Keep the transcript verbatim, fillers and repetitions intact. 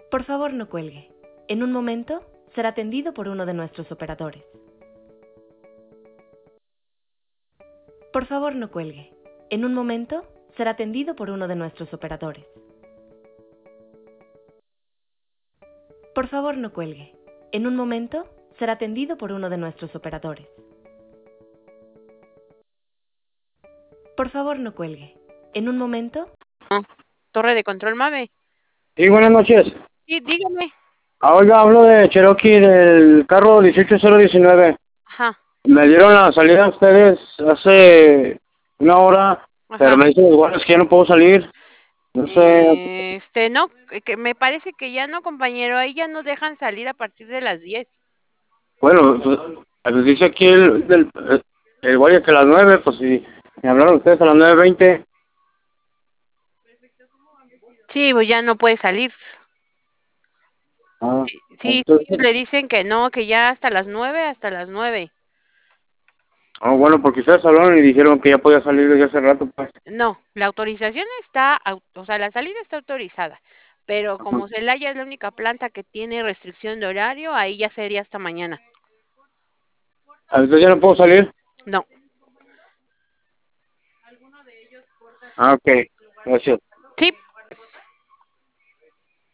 Por favor, no cuelgue. En un momento será atendido por uno de nuestros operadores. Por favor, no cuelgue. En un momento será atendido por uno de nuestros operadores. Por favor, no cuelgue. En un momento será atendido por uno de nuestros operadores. Por favor, no cuelgue. En un momento... Torre de control, Mave. Sí, buenas noches. Sí, dígame. Ah, oiga, hablo de Cherokee, del carro dieciocho cero diecinueve. Ajá. Me dieron la salida a ustedes hace una hora, Ajá. pero me dicen igual es que ya no puedo salir. No sé. Eh, Este, no, que me parece que ya no, compañero, ahí ya no dejan salir a partir de las diez. Bueno, pues, pues dice aquí el, el, el, el guardia que a las nueve, pues si me hablaron ustedes a las nueve veinte. Sí, pues ya no puede salir. Ah, Sí, sí, sí, entonces, le dicen que no, que ya hasta las nueve, hasta las nueve. ah, bueno, porque ustedes hablaron y dijeron que ya podía salir desde hace rato, pues. No, la autorización está, au- o sea, la salida está autorizada, pero Ajá. como Celaya es la única planta que tiene restricción de horario, ahí ya sería hasta mañana. Entonces ya no puedo salir. No. Ah, ok, gracias.